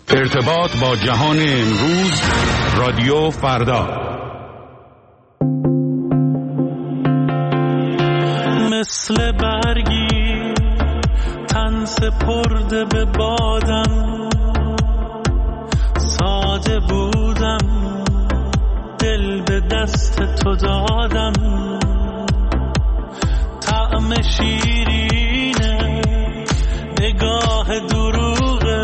ارتباط با جهان امروز، رادیو فردا. مثل برگی تن سپرده به بادم، ساده بودم دل به دست تو دادم، طعم شیرینه نگاه دروغه،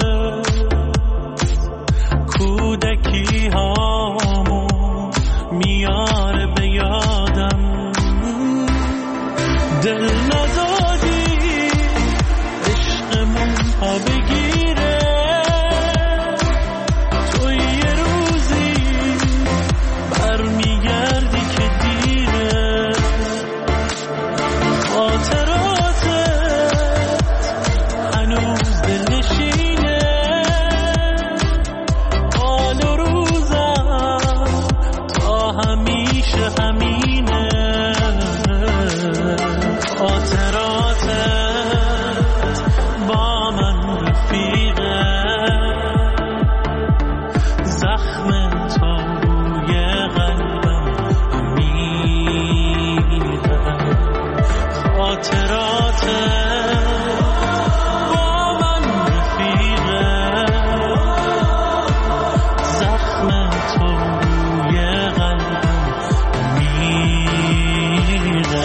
کودکی هامو میاره به یادم، دل ندادی عشقمون پا بگیره، تو یه روزی برمیگردی که دیره، خاطراتت هنوز دلنشینه، حال و روزم تا همیشه همینه، خاطراتت با من رفیقه، زخم تو روی قلبم میره، خاطراتت با من رفیقه، زخم تو روی قلبم میره.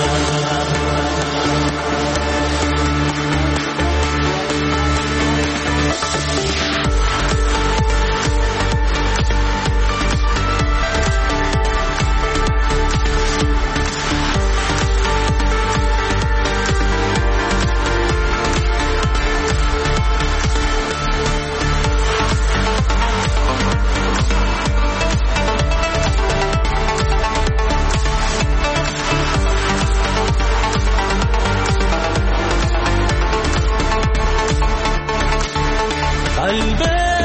قلب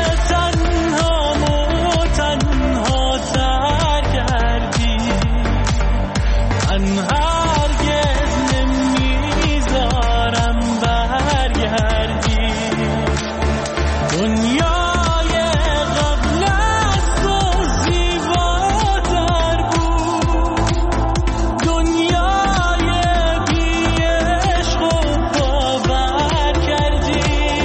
تنهامو تنها تر کردی، من هرگز نمیذارم برگردی، دنیای قبل از تو زیباتر بود، دنیای بی عشق و باور کردی،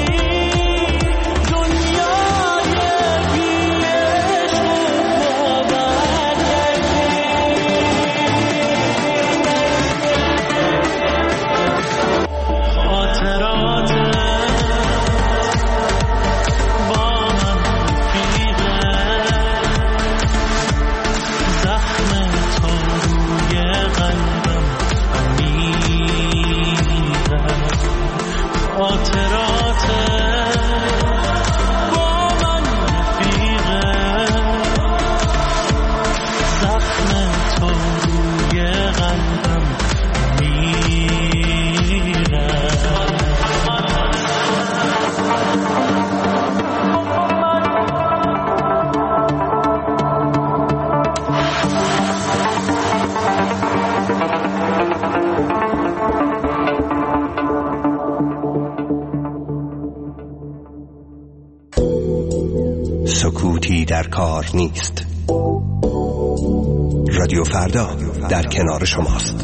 سکوتی در کار نیست. رادیو فردا در کنار شماست.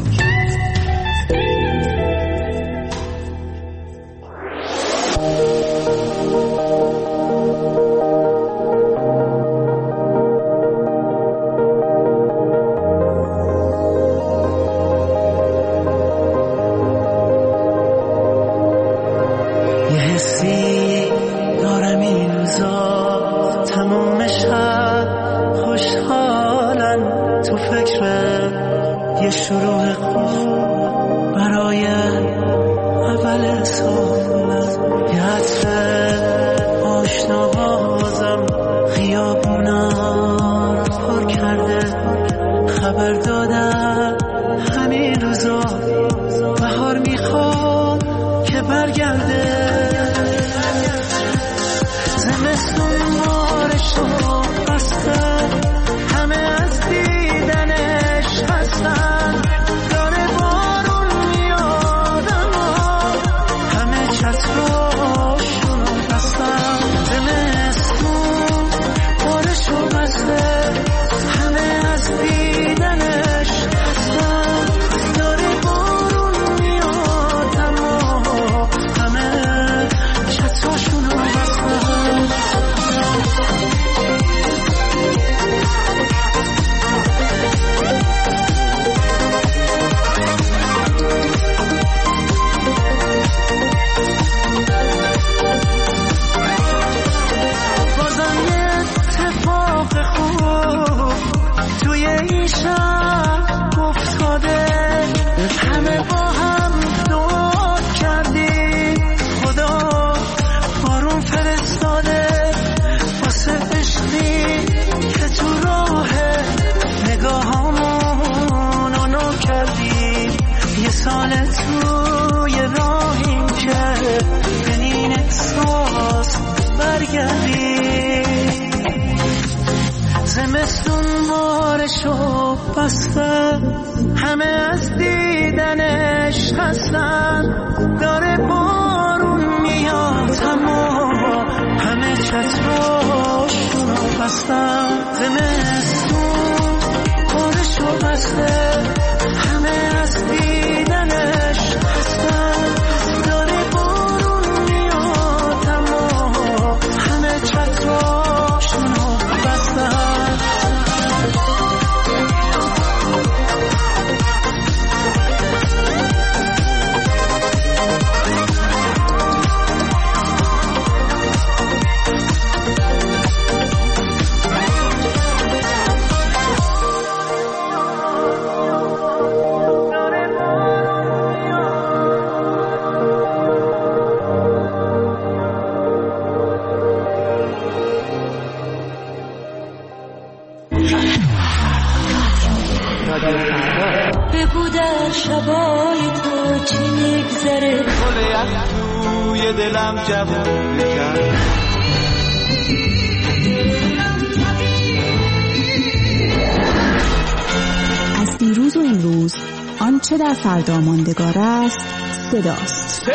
یه حسی دارم این روزا، تمام شب خوشحالم تو فکر یه شروع برگردی. زمستون بارشو بستن، همه از دیدنش خستن. داره بارون میاد اما همه چتراشونو بستن. زمستون بارشو بسته، همه از دیدنش خستن. داره بارون میاد اما همه چتراشونو بستن. بگو در شبای تو چی میگذره، گل یخ توی دلم جوون بکن. از دیروز و امروز آنچه در فردا ماندگار است صداست.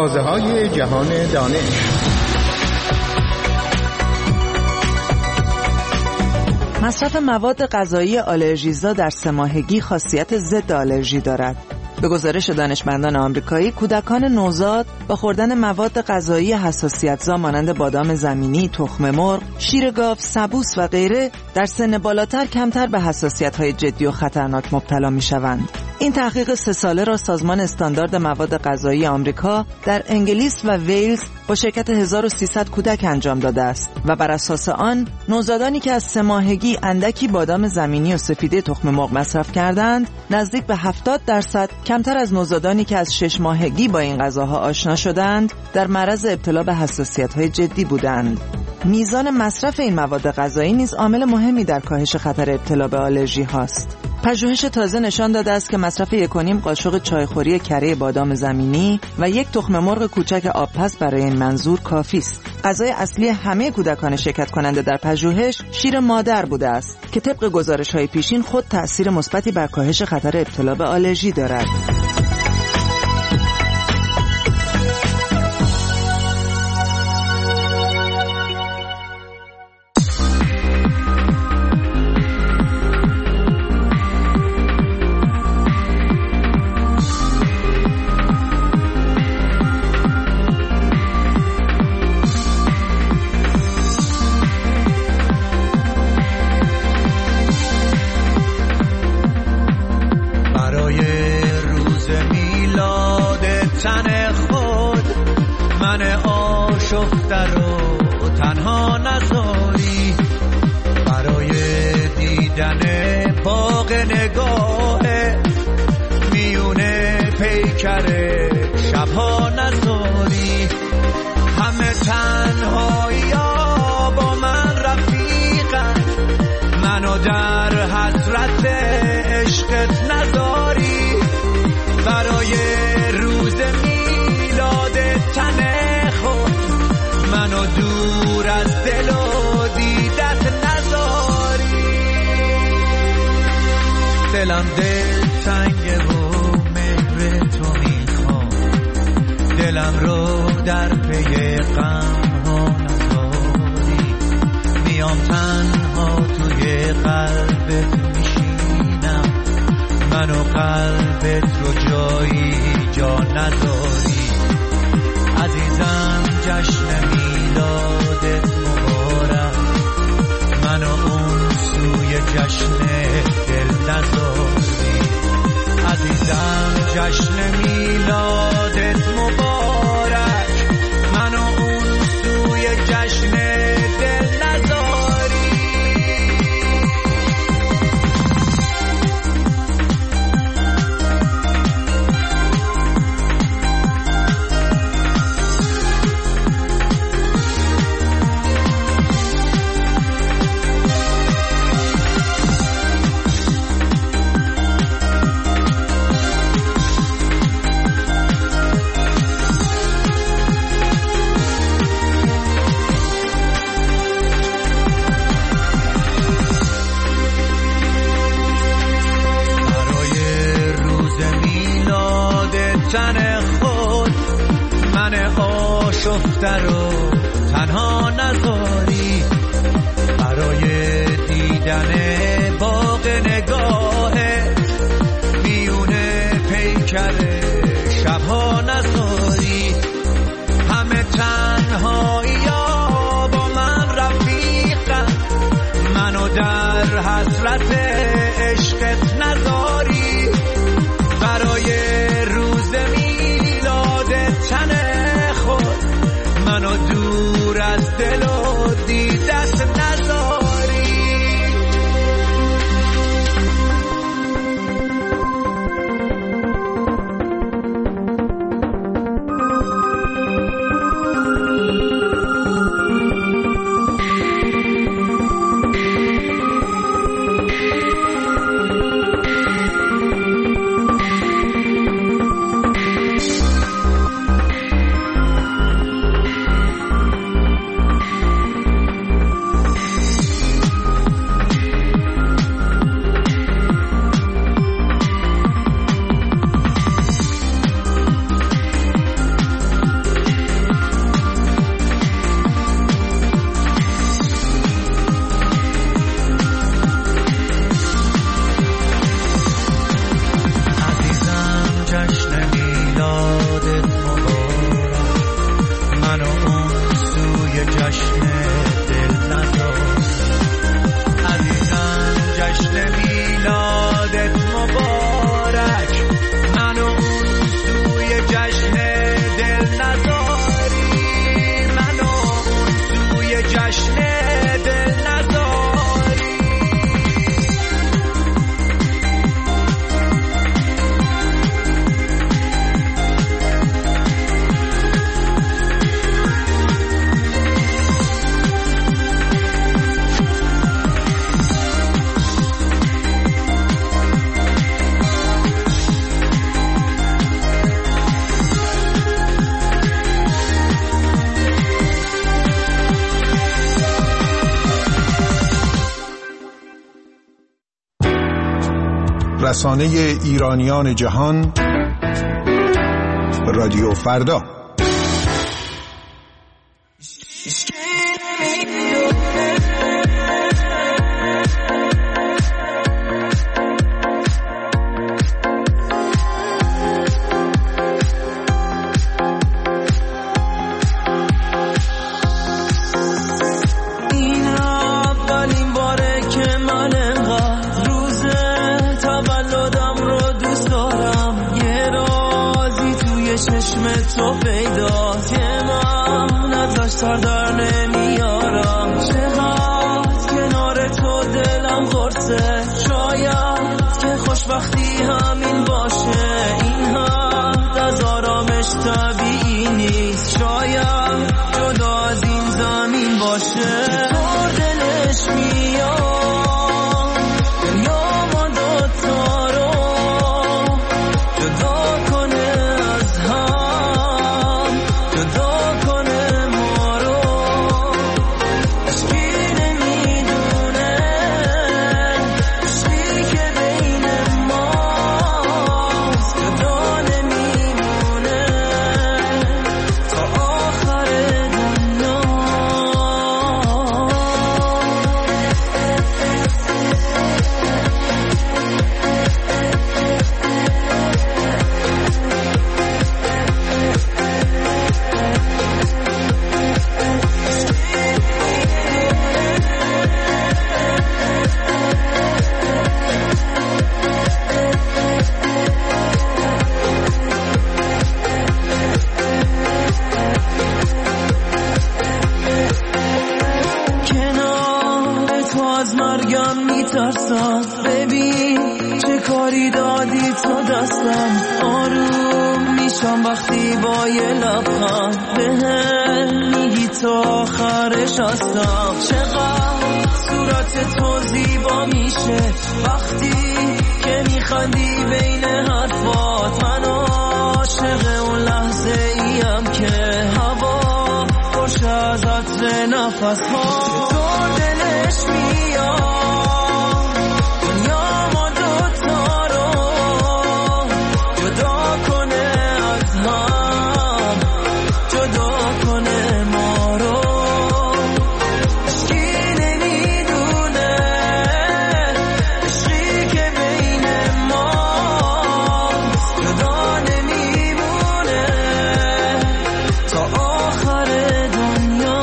آوازه‌های جهان دانش. مصرف مواد غذایی آلرژیزا در 3 ماهگی خاصیت ضد آلرژی دارد. به گزارش دانشمندان آمریکایی، کودکان نوزاد با خوردن مواد غذایی حساسیت‌زا مانند بادام زمینی، تخم مرغ، شیر گاو، سبوس و غیره در سن بالاتر کمتر به حساسیت‌های جدی و خطرناک مبتلا می‌شوند. این تحقیق 3 ساله را سازمان استاندارد مواد غذایی آمریکا در انگلیس و ویلز با شرکت 1300 کودک انجام داده است و بر اساس آن نوزادانی که از 3 ماهگی اندکی بادام زمینی و سفیده تخم مرغ مصرف کردند نزدیک به 70% کمتر از نوزادانی که از 6 ماهگی با این غذاها آشنا شدند در معرض ابتلا به حساسیت‌های جدی بودند. میزان مصرف این مواد غذایی نیز عامل مهمی در کاهش خطر ابتلا به آلرژی هاست. پژوهش تازه نشان داده است که مصرف 1.5 قاشق چایخوری کره بادام زمینی و 1 تخم مرغ کوچک آبپز برای این منظور کافی است. غذای اصلی همه کودکان شرکت کننده در پژوهش شیر مادر بوده است که طبق گزارش‌های پیشین خود تأثیر مثبتی بر کاهش خطر ابتلا به آلرژی دارد. تنها نذاری برای دیدن باغ نگاه میونه پیکر شبها نذاری همه تنهایی ها با من رفیقن منو در حسرت عشقت نذاری برای روز میلاد تن خود منو دور از دل و دیدت نذاری دلم دل تنگه و مهر تو میخوام دلم رو در پی غم ها نذاری میام تنها توی قلبت میشینم منو قلبت رو جایی جا نذاری عزیزم جشن میلادت مبارک منو اون سوی جشن دل نذاری عزیزم جشن میلادت مبارک منو اون سوی جشن دل نذاری تن خود من آشفته رو تنها نذاری برای دیدن باغ نگاه میونه پیکر شبها نذاری همه تنهایی ها با من رفیقن منو در حسرت عشقت نذاری برای روز میلاد تن خود منو دور از دل و دیدت نذاری جشن میلادت مبارک، منو اون سوی جشن دل نذار. عزیزم جشن میلادت مبارک، منو اون سوی جشن دل نذاری، منو اون سوی جشن دل نذاری. رسانه ایرانیان جهان، رادیو فردا. تو پیداست که من ازش سر در نمیارم، چقدر کنار تو دلم قرصه، شاید که خوشبختی همین باشه، این حد از آرامش طبیعی نیست، شاید جدا از این زمین باشه. چطور دلش میاد دنیا ما دوتا رو جدا کنه از هم، جدا کنه ما رو، عشقی نمیدونه عشقی که بین ماست، جدا نمیمونه تا آخر دنیا. کنار تو از مرگم میترسم، ببین چه کاری دادی تو دستم، آروم میشم وقتی با یه لبخند بهم میگی تا آخرش هستم. چقدر صورت تو زیبا میشه وقتی که میخندی بین حرفات، من عاشق اون لحظه ایم که هوا خوش از عطر نفس ها. چطور دلش میاد دنیا ما دوتا رو جدا کنه از هم، جدا کنه ما رو، عشقی نمیدونه عشقی که بین ماست، جدا نمیمونه تا آخر دنیا.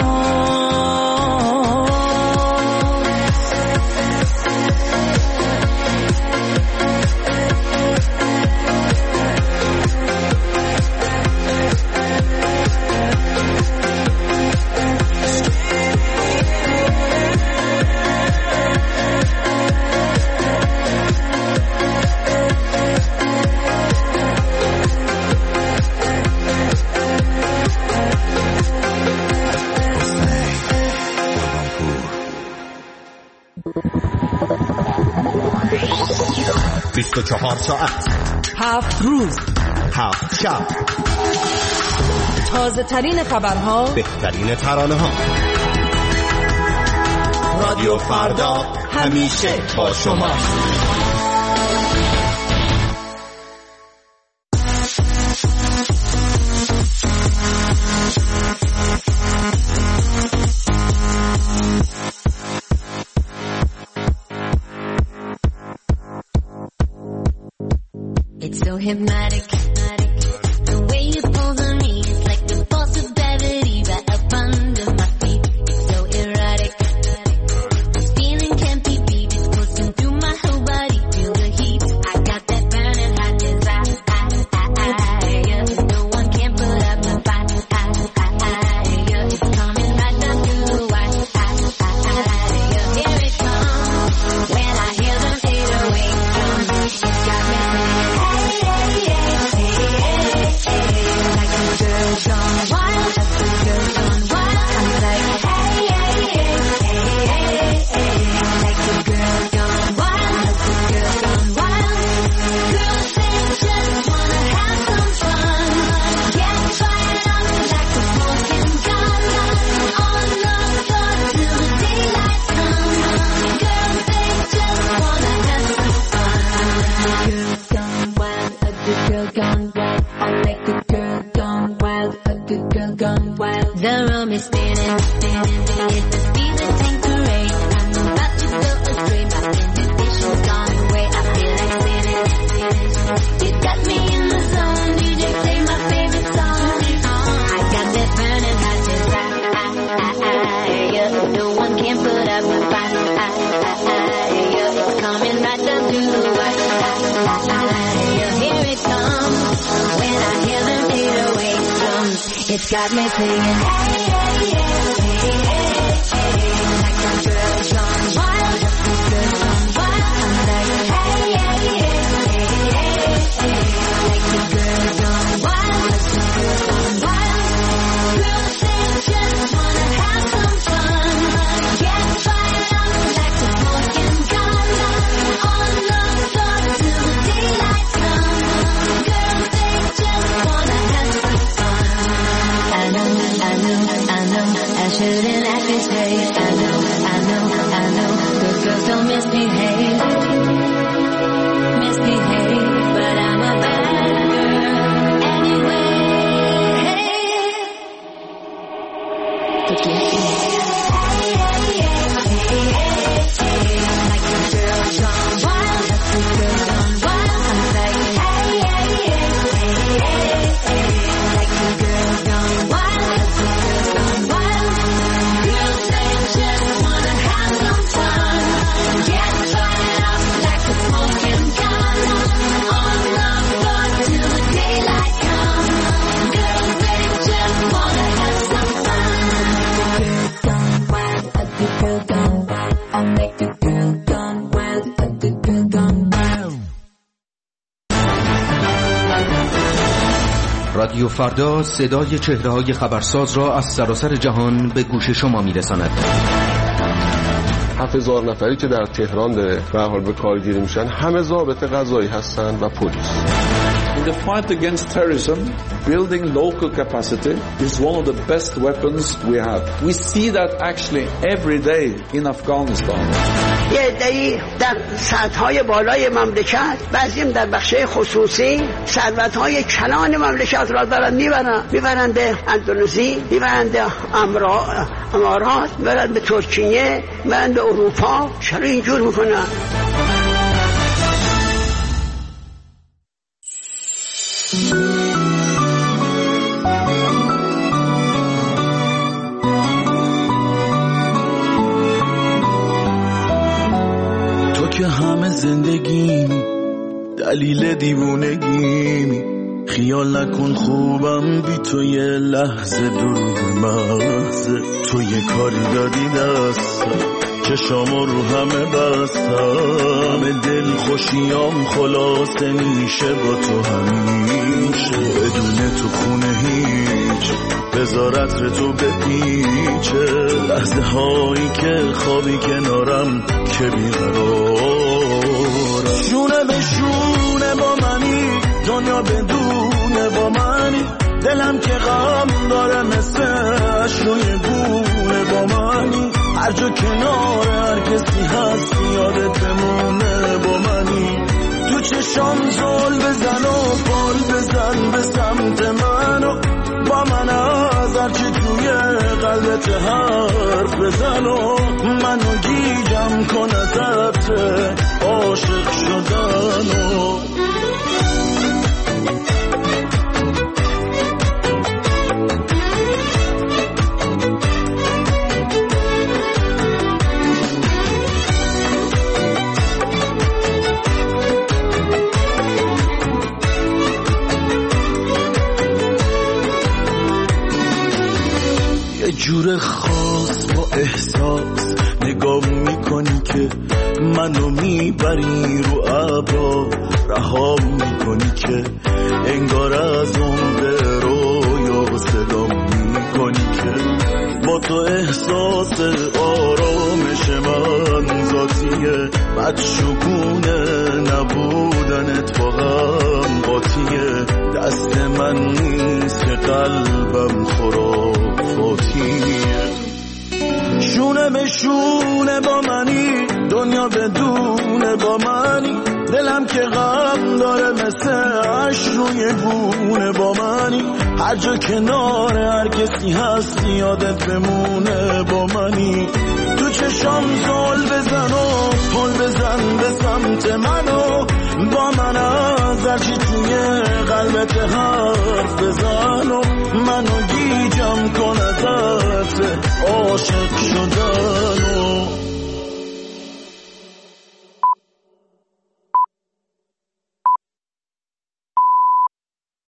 ساعت 7 روز 7 شب، تازه ترین خبرها، بهترین ترانه ها. رادیو فردا همیشه با شما. It's so hypnotic. The way you pull on me is like the force of gravity right up under my feet. It's so erotic. This feeling can't be beat. It's coursing through my whole body. Feel the heat. I got that burning hot desire. No one can put up my fight. It's coming right down to the wire. Here it comes. When I hear them 808 drums, it's got me singing, hey, hey, hey, hey, hey, hey. Like a girl gone wild, a girl gone wild. I'm like, hey, hey, hey, hey, hey, hey. Like a girl gone wild, a girl gone wild. Girls, they just wanna have some fun. Get fired up like a smoking gun. On the floor till the daylight comes. Girls, they just wanna have some fun. Girl gone wild, a good girl gone wild. I like a girl gone wild, a good girl gone wild. The room is spinning, spinning. It's the speed that Tanqueray. I'm about to go astray. My inhibition's gone away. I feel like spinning, spinning. You got me in the zone. DJ, play my favorite song. I got that burning hot desire. No one can put up my fight. It's coming right down to the wire. Here it comes. When I hear them 808 drums, it's got me singing, hey, hey, hey, hey, hey, hey. Like a girl gone wild, a girl gone wild. I'm like, hey, hey, hey, hey, hey, hey. Like a girl gone wild, a girl gone wild. Girls, they just wanna have some fun. Get fired up like a smoking gun. On the floor till the daylight comes. Girls, they just wanna have some fun. I know, I shouldn't act this way. I know, good girls don't misbehave, but I'm a bad girl anyway. Forgive me. Like a girl gone wild, a girl gone wild. I'm like, hey, hey, hey, hey, hey. Like a girl gone wild, a girl gone wild. Girls, they just wanna have some fun. Get fired up like a smoking gun. On the floor till the daylight comes. Girls, they just wanna have some fun. A good girl gone wild, a good girl gone wild. I make a girl gone wild, a good girl gone wild. رادیو فردا صدای چهره‌های خبرساز را از سراسر جهان به گوش شما می‌رساند. 7000 نفری که در تهران به حال به کارگیری میشن همه ضابط قضایی هستن و پلیس. In the fight against terrorism, building local capacity is one of the best weapons we have. We see that actually every day in Afghanistan. یه عده‌ای در سطح‌های بالای مملکت، بعضیم در بخش‌های خصوصی ثروت‌های کلان مملکت را دارن میبرن به اندونزی، میبرن به امارات، میبرن به ترکیه، میبرن به اروپا. چرا اینجور میکنن؟ تو که همه زندگیمی، دلیل دیوونگیمی. خیال نکن خوبم بی تو یه لحظه دروغ محضه. تو یه کاری دادی دستم، چشامو رو همه بستم. دل خوشیام خلاصه میشه با تو همیشه. بدون تو خونه هیچ، بذار عطر تو بپیچه. لحظه هایی که خوابی کنارم که بیقرارم. شونه به شونه با منی، دنیا بدونه با منی. دلم که غم داره مثل اشروی گونه با منی. هر جا کنار هر کسی هست یادت بمونه با منی. تو چشام زل بزن و بال بزن به سمت منو. با من از هرچی توی قلبت حرف بزن و منو گیجم کن ازت عاشق شدن و جور خاص با احساس نگاه میکنی که منو میبری رو ابرا، رها میکنی که انگار از اون به رویا صدا میکنی که با تو احساس آرامش من ذاتیه، بدشگونه نبودنت واقعا قاطیه، دست من نیست که قلبم خرافاتیه. شونه به شونه با منی، دنیا بدون با منی، دلم که غم داره مثل عشق روی گونه با منی، هر جا کنار هر کسی هستی یادت بمونه با منی، تو چشام زل بزن و پل بزن به سمت منو، با من از هرچی توی قلبت حرف بزن و منو گیجم کن ازت عاشق شدن.